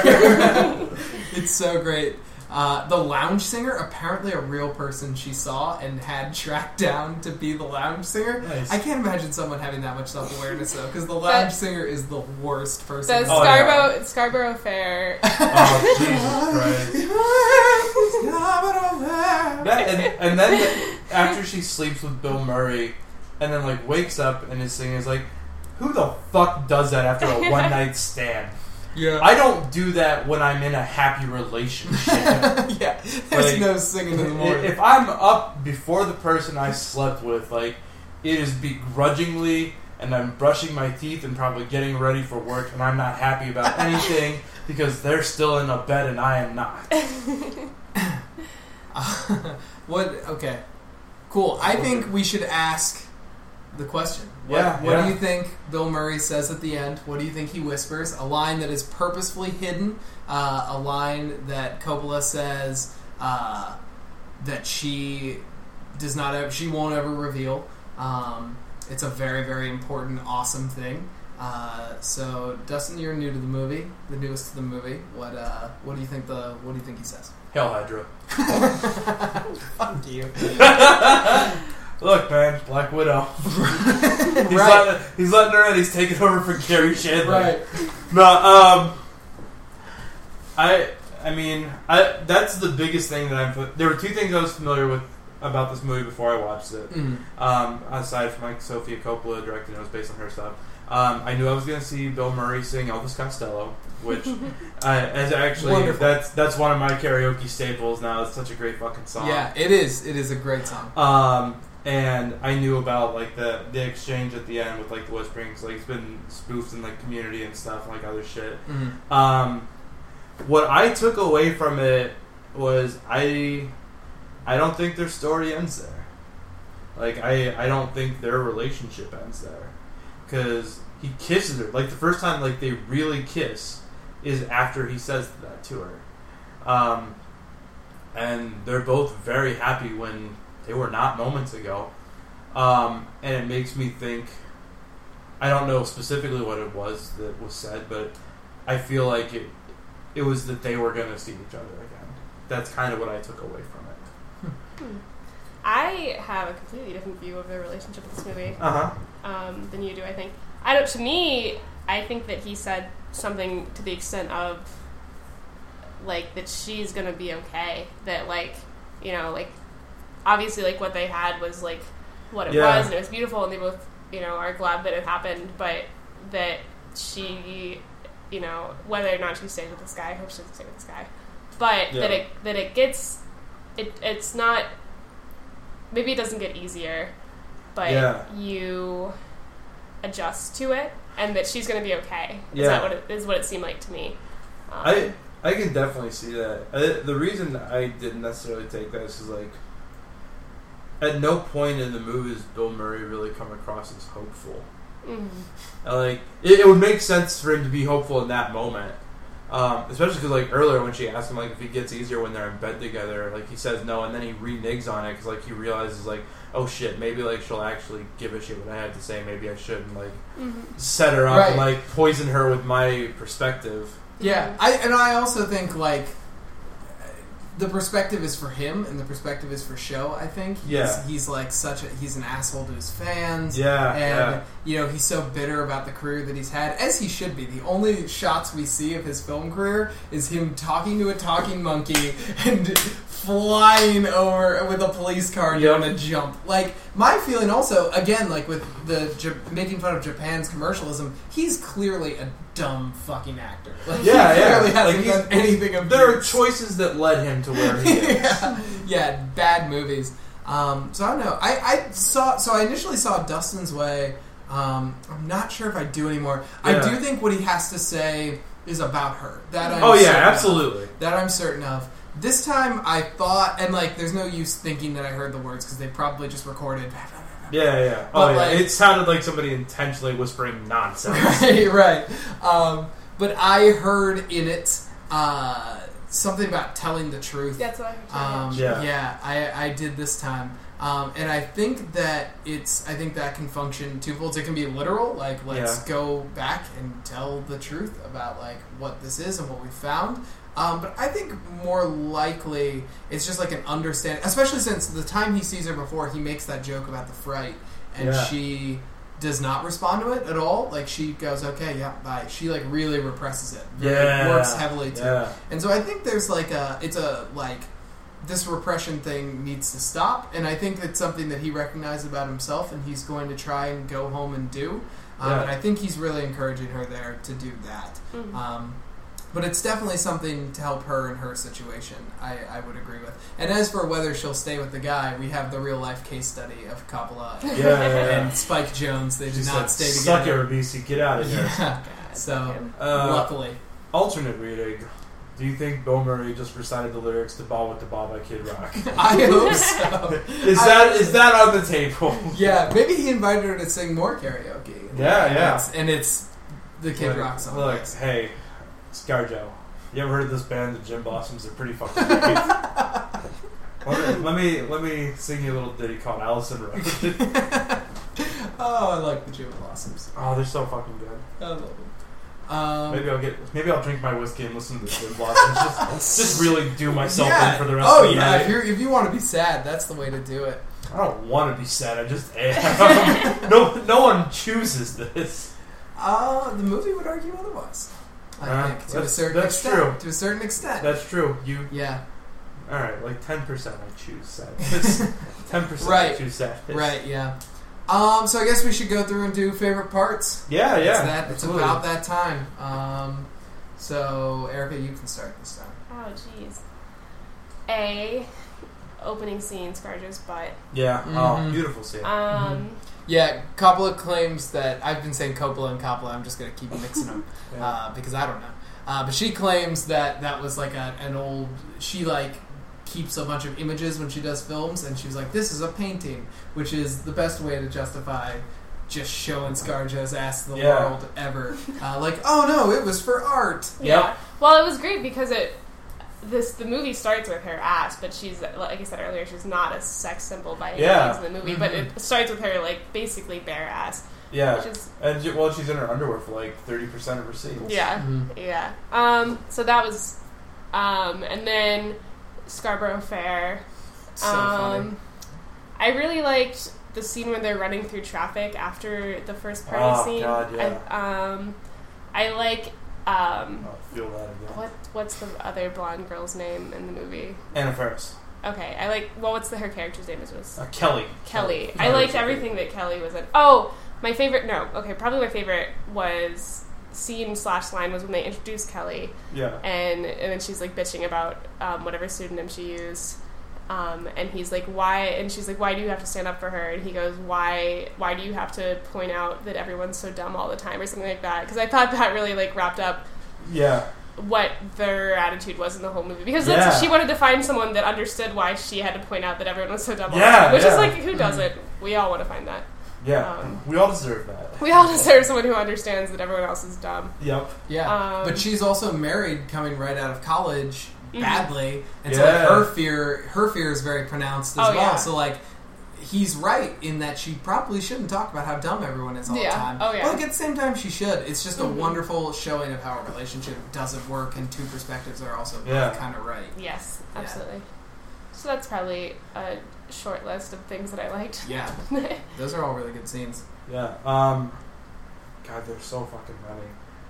It's so great. Uh, the lounge singer, apparently a real person she saw and had tracked down to be the lounge singer. Nice. I can't imagine someone having that much self awareness though, because the lounge That- singer is the worst person. The in Oh, Scarborough Scarborough Fair. Oh, Jesus Christ. That, and, and then after she sleeps with Bill Murray and then like wakes up and is singing, is like, who the fuck does that after a one night stand? Yeah. I don't do that when I'm in a happy relationship. Yeah. There's Like, no singing in the morning. If I'm up before the person I slept with, like, it is begrudgingly, and I'm brushing my teeth and probably getting ready for work, and I'm not happy about anything because they're still in a bed and I am not. Uh, what? Okay. Cool. I think we should ask the question. What, Yeah, what yeah. do you think Bill Murray says at the end? What do you think he whispers? A line that is purposefully hidden. Uh, a line that Coppola says uh, that she does not ever, she won't ever reveal. Um, it's a very, very important, awesome thing. Uh, so, Dustin, you're new to the movie, the newest to the movie. What uh, what do you think the what do you think he says? Hell Hydra. Fuck you. Look, man, Black Widow. he's, Right. letting, he's letting her in. He's taking over for Gary Shandling. Right. No, um, I, I mean, I. That's the biggest thing that I'm. There were two things I was familiar with about this movie before I watched it. Mm. Um, aside from like Sofia Coppola directing, it was based on her stuff. Um, I knew I was going to see Bill Murray sing Elvis Costello, which uh, as actually Wonderful. that's that's one of my karaoke staples now. It's such a great fucking song. Yeah, it is. It is a great song. Um, and I knew about like the the exchange at the end with like the Whisperings. Like it's been spoofed in like Community and stuff, and, like other shit. Mm-hmm. Um, what I took away from it was I I don't think their story ends there. Like I I don't think their relationship ends there, because he kisses her. Like the first time like they really kiss is after he says that to her. Um, and they're both very happy when they were not moments ago. Um, and it makes me think, I don't know specifically what it was that was said, but I feel like it it was that they were going to see each other again. That's kind of what I took away from it. Hmm. I have a completely different view of their relationship in this movie Uh-huh. um, than you do, I think. I don't. To me, I think that he said something to the extent of, like, that she's gonna be okay. That, like, you know, like, obviously, like, what they had was, like, what it Yeah. was, and it was beautiful, and they both, you know, are glad that it happened, but that she, you know, whether or not she stays with this guy, I hope she doesn't stay with this guy, but Yeah. that it that it gets, it it's not, maybe it doesn't get easier, but Yeah. you adjust to it, and that she's going to be okay. Is Yeah. that what it is? What it seemed like to me. Um, I I can definitely see that. I, the reason I didn't necessarily take that is 'cause, like, at no point in the movie does Bill Murray really come across as hopeful. mhm. And, like, it, it would make sense for him to be hopeful in that moment, um, especially because, like, earlier when she asked him, like, if it gets easier when they're in bed together, like, he says no, and then he reneges on it because, like, he realizes, like, oh shit, maybe, like, she'll actually give a shit what I have to say. Maybe I shouldn't, like, Mhm. set her up Right. and, like, poison her with my perspective. Yeah, I and I also think like the perspective is for him and the perspective is for show. I think he's, Yeah. he's like such a he's an asshole to his fans. Yeah, and yeah. you know he's so bitter about the career that he's had, as he should be. The only shots we see of his film career is him talking to a talking monkey and flying over with a police car Yep. doing a jump. Like my feeling, also again, like with the J- making fun of Japan's commercialism, he's clearly a dumb fucking actor. Like, Yeah, he yeah. clearly hasn't Like, he's- done anything of There are use. choices that led him to where he is. yeah, yeah, bad movies. Um, so I don't know. I, I saw. So I initially saw Dustin's Way. Um, I'm not sure if I do anymore. I Yeah. do think what he has to say is about her. That I'm Oh, yeah, certain of. absolutely. That I'm certain of. This time I thought, and like, there's no use thinking that I heard the words because they probably just recorded. Yeah, yeah. Oh, But, yeah. like- It sounded like somebody intentionally whispering nonsense. Right, right. Um, but I heard in it uh, something about telling the truth. That's what I heard. Um, Yeah. yeah, I, I did this time. Um, and I think that it's, I think that can function twofold. It can be literal, like, let's Yeah. go back and tell the truth about, like, what this is and what we found. Um, but I think more likely it's just like an understanding, especially since the time he sees her before, he makes that joke about the fright, and Yeah. she does not respond to it at all. Like, she goes, okay, yeah, bye. She, like, really represses it. Really Yeah. works heavily to Yeah. And so I think there's like a, it's a, like, this repression thing needs to stop, and I think it's something that he recognized about himself, and he's going to try and go home and do. Um, Yeah. And I think he's really encouraging her there to do that. Mhm. Um, but it's definitely something to help her in her situation, I, I would agree with. And as for whether she'll stay with the guy, we have the real-life case study of Coppola Yeah, yeah, yeah. and Spike Jones. They She did said, not stay suck it, together. Rabisi, get out of here. Yeah. God, So, him. Uh, luckily. alternate reading. Do you think Bill Murray just recited the lyrics to Ball with the Ball by Kid Rock? I hope so. Is I that hope is so. that on the table? Yeah, maybe he invited her to sing more karaoke. Yeah, And yeah. it's, and it's the Kid Look, Rock song. Look, hey, Scarjo, you ever heard of this band, the Gin Blossoms? They're pretty fucking great. let, me, let me let me sing you a little ditty called Allison Road. Oh, I like the Jim Blossoms. Oh, they're so fucking good. I love them. Um, Maybe I'll get maybe I'll drink my whiskey and listen to the Gin Blossoms. Just, just really do myself yeah. in for the rest oh, of the yeah. night. If, you're, if you want to be sad, that's the way to do it. I don't want to be sad. I just am. no, no one chooses this. Uh, the movie would argue otherwise. I Uh, think to a that's- certain that's extent. true. To a certain extent. That's true. You yeah. all right? Like ten percent, I choose sadness. Ten percent, I Right. choose sadness. Right. Yeah. Um, so I guess we should go through and do favorite parts. Yeah, yeah. It's, that, it's absolutely. about that time. Um, so, Erica, you can start this time. Oh, jeez. A, opening scene, ScarJo's butt. Yeah. Mhm. Oh, beautiful scene. Um, Yeah, Coppola claims that... I've been saying Coppola and Coppola. I'm just going to keep mixing them Yeah. uh, because I don't know. Uh, but she claims that that was like a, an old... She, like, keeps a bunch of images when she does films, and she was like, this is a painting, which is the best way to justify just showing ScarJo's ass to the Yeah. world ever. Uh, like, oh, no, it was for art. yeah. Yep. Well, it was great because it... This the movie starts with her ass, but she's, like I said earlier, she's not a sex symbol by any Yeah. means in the movie. But Mhm. it starts with her like basically bare ass, Yeah. which is And she- well, she's in her underwear for like thirty percent of her scenes. yeah, Mhm. yeah. Um, so that was, um, and then Scarborough Fair. So um, funny. I really liked the scene when they're running through traffic after the first party Oh, scene. God, yeah. I, um, I like. Um, Oh, feel that again. what what's the other blonde girl's name in the movie? Anna Faris. Okay, I like. Well, what's the her character's name? Is was Uh, Kelly. Kelly. Kelly. I liked everything that Kelly was in. Oh, my favorite. No, okay, probably my favorite was scene slash line was when they introduced Kelly, Yeah. and and then she's like bitching about um, whatever pseudonym she used. Um, and he's like, why? And she's like, why do you have to stand up for her? And he goes, why? Why do you have to point out that everyone's so dumb all the time, or something like that? Because I thought that really like wrapped up Yeah. what their attitude was in the whole movie. Because Yeah. that's, she wanted to find someone that understood why she had to point out that everyone was so dumb. all the Yeah, time, which yeah. is like, who doesn't? We all want to find that. Yeah. Um, we all deserve that. We all deserve someone who understands that everyone else is dumb. Yep. Yeah, Um, but she's also married, coming right out of college, Mhm. badly, and so like, Yeah. her fear, her fear is very pronounced as Oh, well. yeah. So like, he's right in that she probably shouldn't talk about how dumb everyone is all Yeah. the time. Oh, yeah. But like, at the same time, she should. It's just a Mhm. wonderful showing of how a relationship doesn't work, and two perspectives are also Yeah. kind of right. Yes, Yeah. absolutely. So that's probably a short list of things that I liked. Yeah, those are all really good scenes. Yeah. Um, God, they're so fucking funny.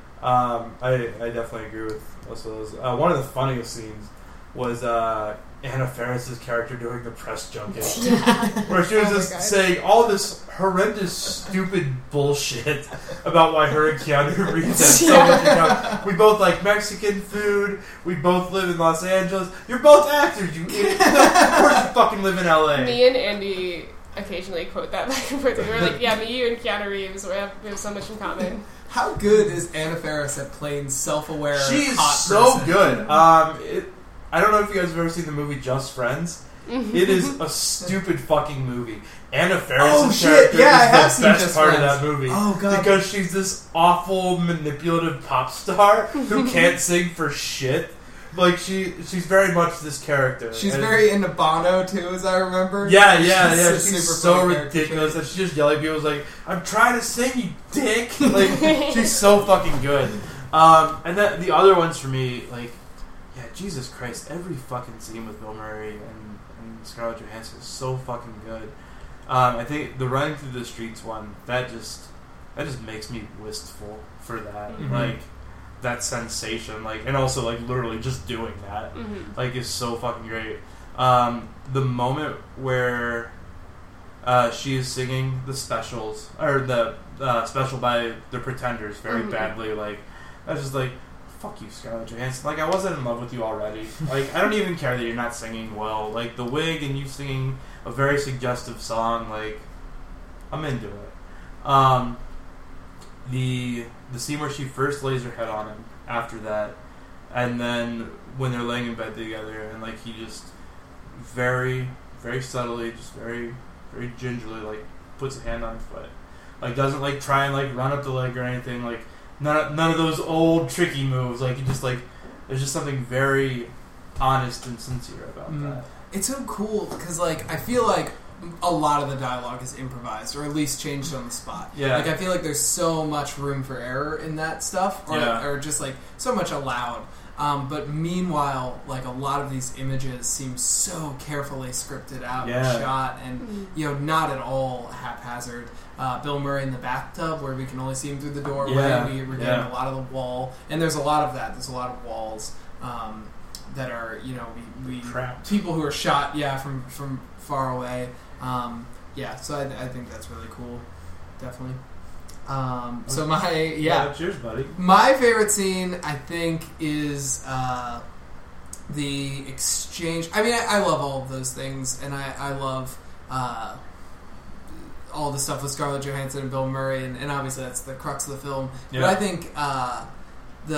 Um, I I definitely agree with most of those. Uh, one of the funniest scenes was uh, Anna Faris's character doing the press junket, where she was Oh my just God. saying all this horrendous, stupid bullshit about why her and Keanu Reeves have so Yeah. much in common. We both like Mexican food. We both live in Los Angeles. You're both actors, you idiot. Of course you fucking live in L A. Me and Andy occasionally quote that back and forth. We're like, yeah, me, you, and Keanu Reeves, we have, we have so much in common. How good is Anna Faris at playing self-aware, She's hot so person? good. Um, it, I don't know if you guys have ever seen the movie Just Friends. It is a stupid fucking movie. Anna Faris' Oh, shit. character Yeah, I have is seen the best Just part Friends. of that movie. Oh, God. Because she's this awful, manipulative pop star who can't sing for shit. Like, she she's very much this character. She's And- very into Bono too, as I remember. Yeah, yeah, She's yeah. a She's super so funny character ridiculous too. that she just yelling at people. Was like, "I'm trying to sing, you dick!" Like, she's so fucking good. Um, and then the other ones for me, like, yeah, Jesus Christ, every fucking scene with Bill Murray and, and Scarlett Johansson is so fucking good. Um, I think the running through the streets one that just that just makes me wistful for that, Mhm. like that sensation, like, and also like literally just doing that. hmm Like, is so fucking great. Um, the moment where uh, she is singing the specials, or the uh, special by the Pretenders very Mhm. badly, like, I was just like, fuck you, Scarlett Johansson. Like, I wasn't in love with you already. Like, I don't even care that you're not singing well. Like, the wig and you singing a very suggestive song, like, I'm into it. Um, the the scene where she first lays her head on him after that, and then when they're laying in bed together, and like he just very, very subtly, just very, very gingerly, like puts a hand on her foot, like doesn't like try and like run up the leg or anything, like none none of those old tricky moves. Like he just like there's just something very honest and sincere about Mm. that. It's so cool because, like, I feel like a lot of the dialogue is improvised or at least changed on the spot. Yeah. Like, I feel like there's so much room for error in that stuff, or, Yeah. or just like so much allowed. Um, but meanwhile, like a lot of these images seem so carefully scripted out Yeah. and shot, and Mhm. you know, not at all haphazard. Uh, Bill Murray in the bathtub, where we can only see him through the doorway. Yeah. We, we're getting Yeah. a lot of the wall, and there's a lot of that. There's a lot of walls um, that are, you know, we, we Trapped. people who are shot, yeah, from from far away. Um, yeah, so I, I think that's really cool, definitely. Um, so my yeah, yeah, cheers, buddy. My favorite scene, I think, is uh, the exchange. I mean, I, I love all of those things, and I, I love uh, all the stuff with Scarlett Johansson and Bill Murray, and, and obviously that's the crux of the film. Yeah. But I think uh, the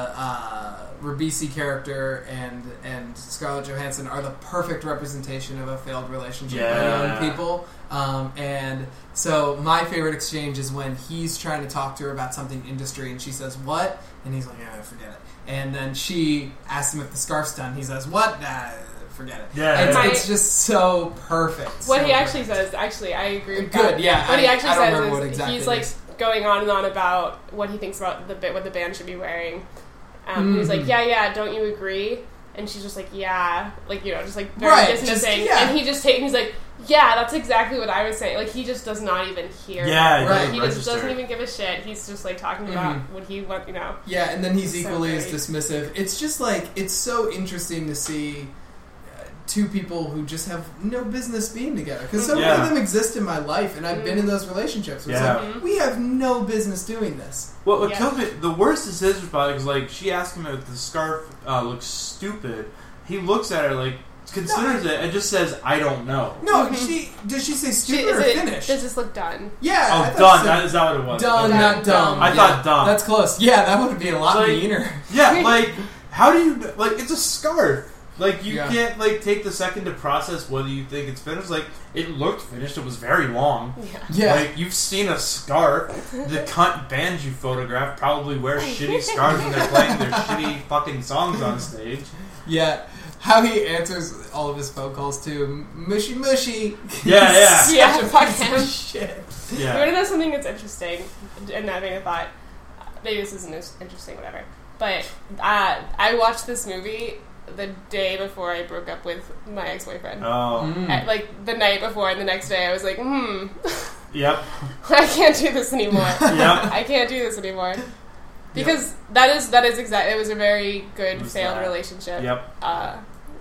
uh, Ribisi character and and Scarlett Johansson are the perfect representation of a failed relationship by Yeah. young people. Um, and so my favorite exchange is when he's trying to talk to her about something industry, and she says, "What?" And he's like, "Yeah, forget it." And then she asks him if the scarf's done. He says, "What?" Nah, forget it. Yeah. And My- it's just so perfect. What so he actually perfect. says, actually, I agree with Good, that. yeah, What he I- actually I don't says remember is what exactly he's it like is. going on and on about what he thinks about the bit what the band should be wearing. Um, He's like, Mhm. yeah, yeah, don't you agree? And she's just like, yeah, like, you know, just like very Right, dismissing. just- yeah. And he just takes, he's like, yeah, that's exactly what I was saying. Like, he just does not even hear. Yeah, it Right. doesn't He just register. doesn't even give a shit. He's just like talking about Mhm. what he want, you know. Yeah, and then he's So equally as great. dismissive. It's just like, it's so interesting to see uh, two people who just have no business being together. Because so Yeah. many of them exist in my life, and I've been in those relationships. Where Yeah. It's like, we have no business doing this. Well, what Yeah. kills me, the worst is his response is like, she asked him if the scarf uh, looks stupid. He looks at her like, considers it, and just says, I don't know. No, Mhm. she does she say She, stupid is or it, finished? does this look done? Yeah, I Oh, thought done. she That, said is that what it was? done, Okay. not dumb. I Yeah, thought dumb. That's close. Yeah, that would be a lot Like- meaner. Yeah, like, how do you, like, it's a scarf. Like, you Yeah. can't, like, take the second to process whether you think it's finished. Like, it looked finished. It was very long. Yeah. Yeah. Like, you've seen a scarf. The cunt bands you photograph probably wear shitty scarves when they're playing their shitty fucking songs on stage. Yeah. How he answers all of his phone calls too. Mushy mushy. Yeah, yeah. Yeah, Such a fuck piece of him. shit. You want Yeah. to know something that's interesting? And having a thought, maybe this isn't as interesting, whatever. But uh, I watched this movie the day before I broke up with my ex-boyfriend. Oh. Mm. At, like the night before, and the next day I was like, hmm, Yep. I can't do this anymore. Yep. I can't do this anymore. Because that is that is exact. It was a very good It was failed that. relationship. Yep. Uh,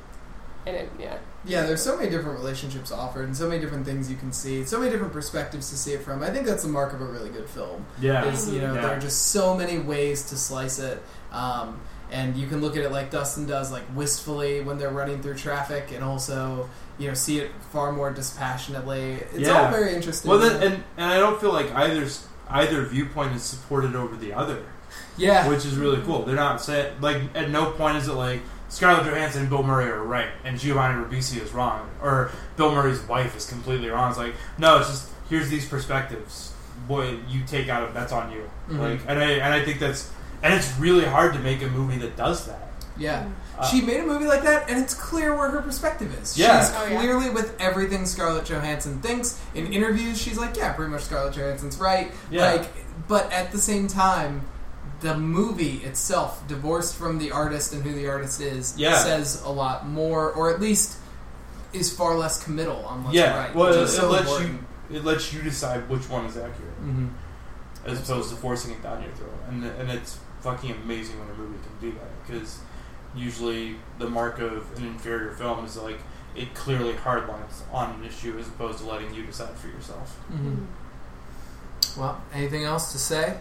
and it, yeah. Yeah, there's so many different relationships offered, and so many different things you can see, so many different perspectives to see it from. I think that's the mark of a really good film. Yeah. Is you know Yeah. there are just so many ways to slice it, um, and you can look at it like Dustin does, like wistfully when they're running through traffic, and also you know see it far more dispassionately. It's Yeah. all very interesting. Well, then, and, and I don't feel like either's, either viewpoint is supported over the other, yeah, which is really cool. They're not saying, like, at no point is it like, Scarlett Johansson and Bill Murray are right, and Giovanni Ribisi is wrong, or Bill Murray's wife is completely wrong. It's like, no, it's just, here's these perspectives. Boy, you take out of that's on you. Mhm. Like, and I and I think that's, and it's really hard to make a movie that does that. yeah. Uh, She made a movie like that, and it's clear where her perspective is. Yeah. She's Oh, yeah. clearly with everything Scarlett Johansson thinks. In interviews, she's like, yeah, pretty much Scarlett Johansson's right. Yeah. Like, but at the same time, the movie itself, divorced from the artist and who the artist is, Yeah. says a lot more, or at least is far less committal on what's yeah, right. well, which it, is it so lets important. you it lets you decide which one is accurate, Mm-hmm. as opposed to forcing it down your throat. And and it's fucking amazing when a movie can do that, because usually the mark of an inferior film is like it clearly hardlines on an issue as opposed to letting you decide for yourself. Mm-hmm. Well, anything else to say?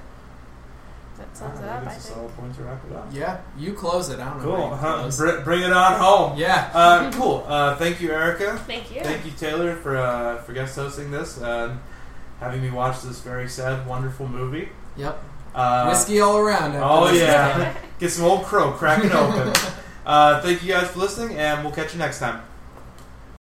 That sums it I up, think I it's a think. solid point to wrap it up. Yeah, you close it. I don't know. Cool. how you Huh, close. br- bring it on home. Yeah. Uh, cool. Uh, thank you, Erica. Thank you. Thank you, Taylor, for uh, for guest hosting this and having me watch this very sad, wonderful movie. Yep. Uh, Whiskey all around. after Oh this. yeah, get some old crow, crack it open. Uh, thank you guys for listening, and we'll catch you next time.